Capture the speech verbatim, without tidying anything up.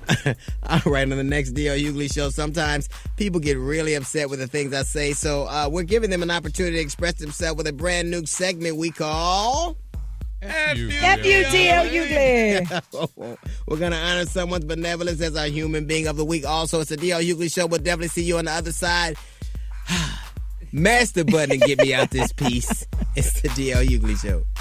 All right, on the next D L Hughley Show, sometimes people get really upset with the things I say, so uh, we're giving them an opportunity to express themselves with a brand new segment we call... F U D L Hughley. We're going to honor someone's benevolence as our human being of the week. Also, it's the D L Hughley Show. We'll definitely see you on the other side. Mash the button and get me out this piece. It's the D L Hughley Show.